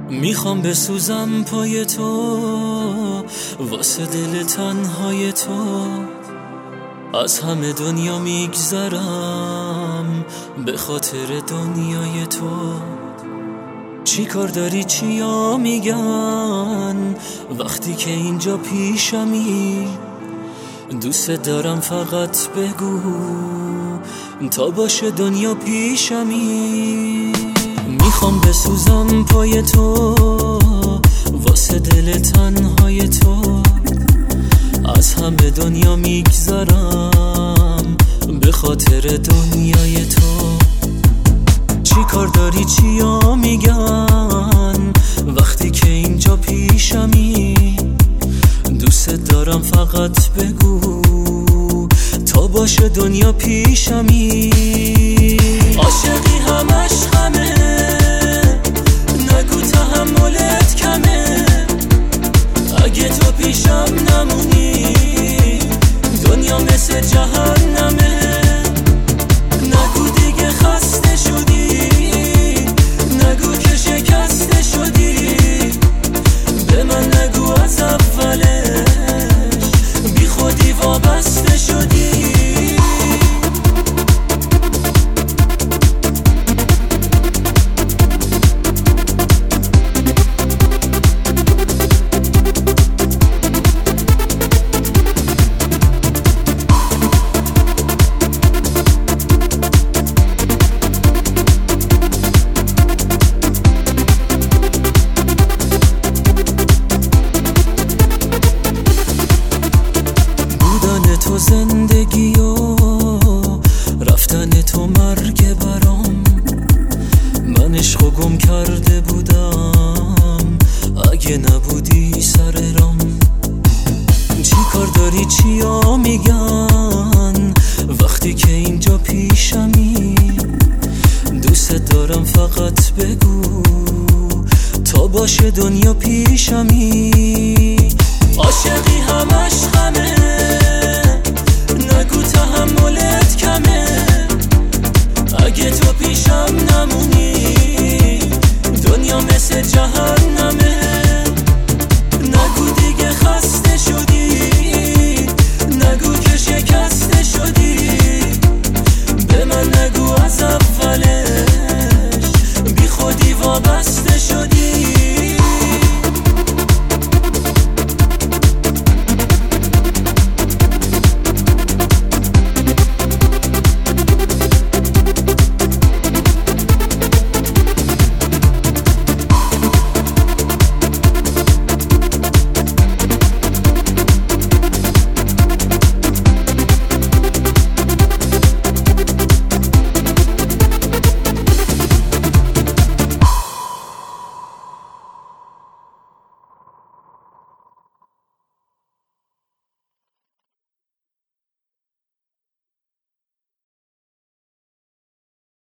میخوام بسوزم پای تو واسه دل تنهای تو، از همه دنیا میگذرم به خاطر دنیای تو. چی کار داری چیا میگن وقتی که اینجا پیشمی؟ دوست دارم فقط بگو تا باشه دنیا پیشمی. میخوام بسوزم پای تو واسه دل تنهای تو، از همه دنیا میگذرم به خاطر دنیای تو. چی کار داری چیا میگن وقتی که اینجا پیشمی؟ دوست دارم فقط بگو تا باشه دنیا پیشمی. عاشقی همش غمه، نگو تحملت کمه، اگه تو پیشم نمونی دنیا مثل جهنمه. نگو دیگه خسته شدی، نگو که شکسته شدی، به من نگو از اولش بی خودی وابسته شدی. تو زندگی و رفتن تو مرگ برام، من عشقو گم کرده بودم اگه نبودی سر رام. چی کار داری چیا میگن وقتی که اینجا پیشمی؟ دوست دارم فقط بگو تا باشه دنیا پیشمی. عاشقی همش غمه، نگو تحملت کمه، اگه تو پیشم نمونی دنیا مثل جهنمه. نگو دیگه خسته شدی، نگو که شکسته شدی، به من نگو از اولش بی خودی وابسته